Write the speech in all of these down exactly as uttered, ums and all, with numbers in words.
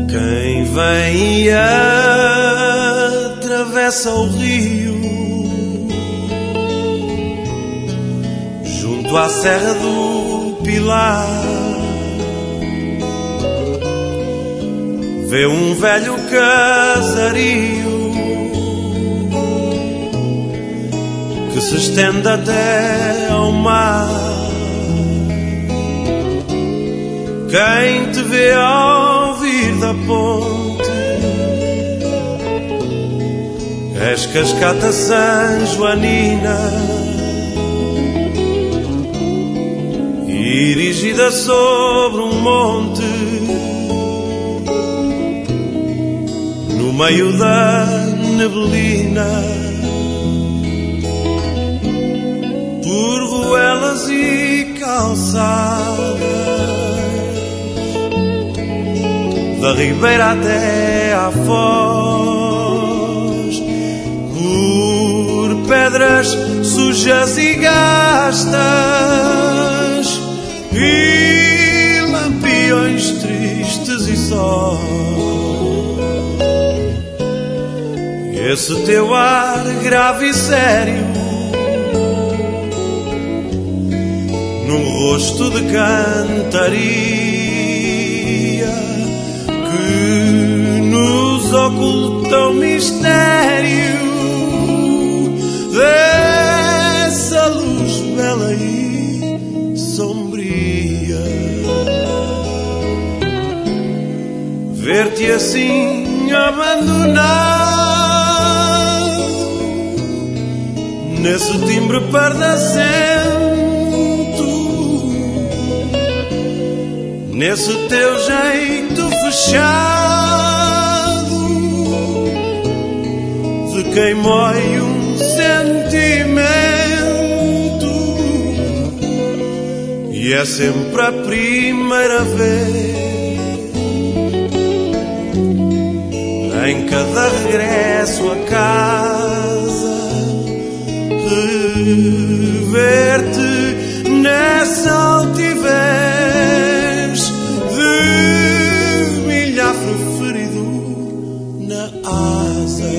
Quem vem e atravessa o rio junto à Serra do Pilar, vê um velho casario que se estende até ao mar. Quem te vê ao vir da ponte, és cascata San Joanina, erigida sobre um monte, no meio da neblina, por ruelas e calçadas, da ribeira até à foz, por pedras sujas e gastas e lampiões tristes e só. Esse teu ar grave e sério, num rosto de cantaria que nos oculta o mistério dessa luz bela e sombria. Ver-te assim abandonado nesse timbre pardacento, nesse teu jeito fechado de quem mói um sentimento, e é sempre a primeira vez em cada regresso a casa, rever-te nessa altivez de milhafre ferido na asa.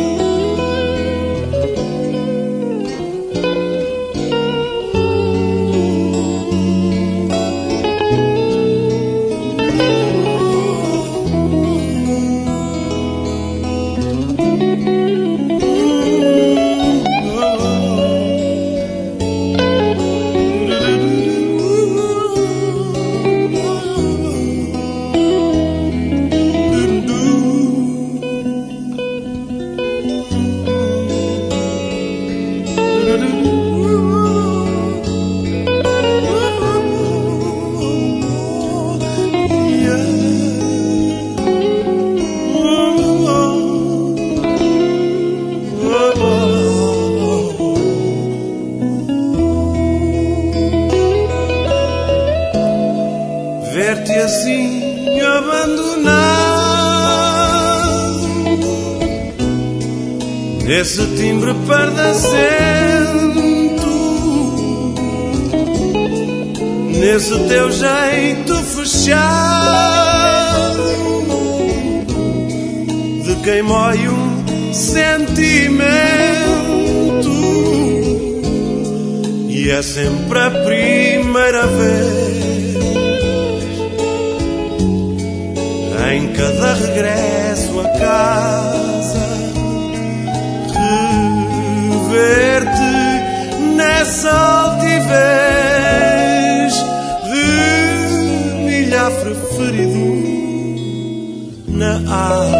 Ver-te assim abandonado nesse timbre pardacento, nesse teu jeito fechado de quem mói um sentimento, e é sempre a primeira vez em cada regresso a casa, rever-te nessa altivez de milhafre ferido na alma.